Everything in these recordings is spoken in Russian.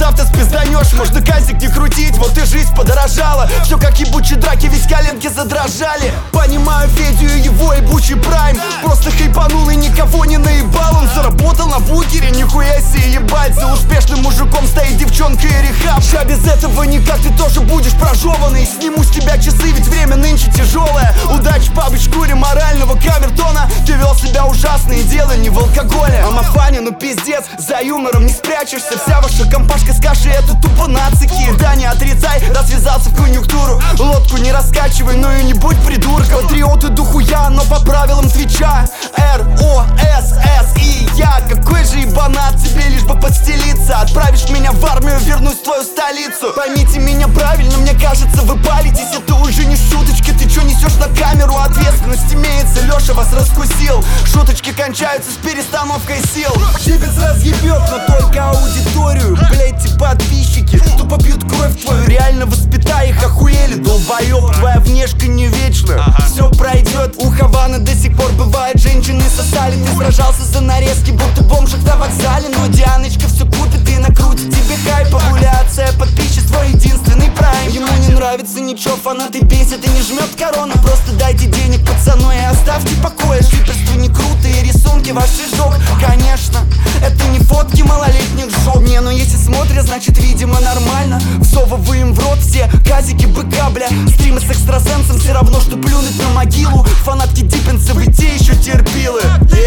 завтра спизданешь. Можно казик не крутить, вот и жизнь подорожала. Все как ебучие драки, ведь коленки задрожали. Понимаю Федю и его ебучий прайм. Просто хайпанул и никого не наебал. Он заработал на букере, нихуя себе ебать. За успешным мужиком стоит девчонка и рехаб. Ща без этого никак, ты тоже будешь прожеванный. Сниму с тебя часы, ведь время нынче тяжелое. Удачи по шкуре морального камертона. Ты вел себя ужасно и дело не в алкоголе. Амафаня, ну пиздец, за юмором не спрячешься. Вся ваша компашка с кашей, это тупо нацики. Да не отрицай, развязался в конъюнктуру. Лодку не раскачивай, ну и не будь придурком. Патриоты духуя, но по правилам твича. R-O-S-S-I я. Какой же ебанат тебе, лишь бы подстелиться. Отправишь меня в армию, вернусь в твою столицу. Поймите меня правильно, мне кажется, вы палитесь. Это уже не шуточки, ты чё несешь на камеру? Ответственность имеется, Лёша вас раскусил. Шуточки кончаются с перестановкой сил. Чипец разъебёт, но только аудиторию. Блять, и подписчики тупо пьют кровь твою. Реально воспитай их, охуели, долбоёб. Твоя внешка не вечна, всё пройдет. У Хаваны до сих пор бывает, женщины сосали. Ты сражался за нарезки, будто бомжик на вокзале. Но Дианочка все купит и накрутит тебе хайп. Популяция, подписчество, единственный прайм. Ему не нравится ничего, фанаты бесит и не жмет корона. Просто дайте денег пацану и оставьте покоя. Шиперство не круто и рисунки ваш шизок. Конечно, это не фотки малолетних жоп. Не, ну если смотрят, значит видимо нормально. Всовываем в рот все казики быка, бля. Стримы с экстрасенсом все равно, что плюнуть на могилу. Фанатки диппенсов и те еще терпилы.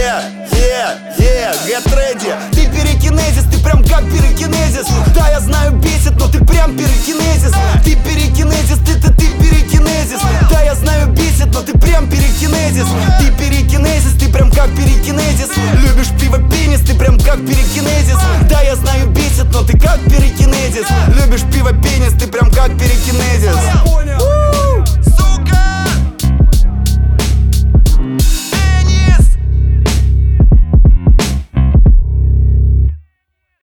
Get ready. Ты перекинезис, ты прям как пирокинезис. Да, я знаю, бесит, но ты прям пирокинезис. Ты перекинезис, ты перекинезис. Да, я знаю, бесит, но ты прям перекинезис. Ты перекинезис, ты прям как перекинезис. Любишь пиво пенис, ты прям как перекинезис. Да, я знаю, бесит, но